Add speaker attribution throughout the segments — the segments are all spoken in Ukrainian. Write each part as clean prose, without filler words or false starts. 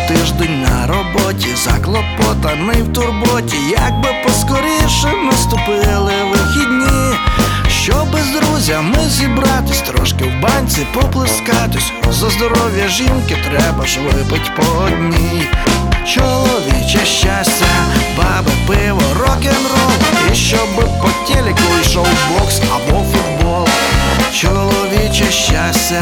Speaker 1: тиждень на роботі, заклопотаний в турботі, якби поскоріше наступили вихідні, щоби з друзями зібратись, трошки в банці поплескатись. За здоров'я жінки треба ж випить по одній. Чоловіче щастя, баби, пиво, рок-н-рол, і щоби по телеку йшов бокс або футбол. Чоловіче щастя.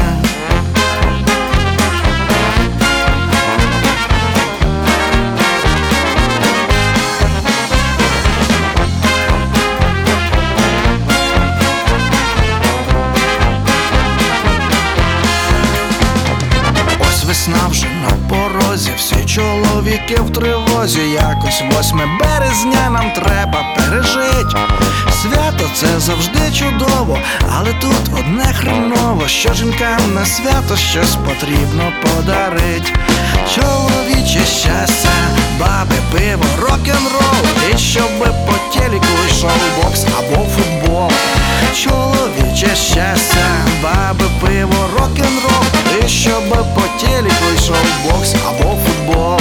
Speaker 1: Весна вже на порозі, всі чоловіки в тривозі. Якось 8 березня нам треба пережить. Свято це завжди чудово, але тут одне хреново, що жінкам на свято щось потрібно подарить. Чоловіче щастя, баби, пиво, рок-н-рол, і щоби по телеку йшов бокс або футбол. Чоловіче щастя, баби, пиво, рок-н-рол, і щоби по телеку йшов бокс або футбол.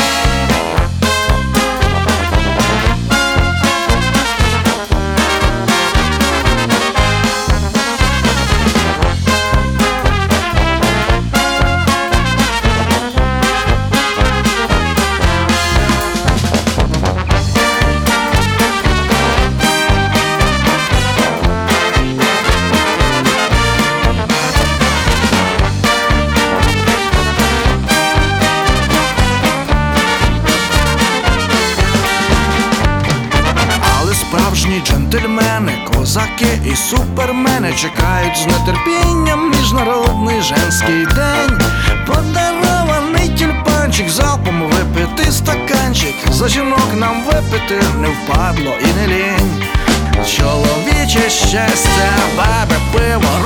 Speaker 1: Справжні джентльмени, козаки і супермени чекають з нетерпінням міжнародний женський день. Подарований тюльпанчик, залпом випити стаканчик, за жінок нам випити не впадло і не лінь. Чоловіче щастя, баби, пиво,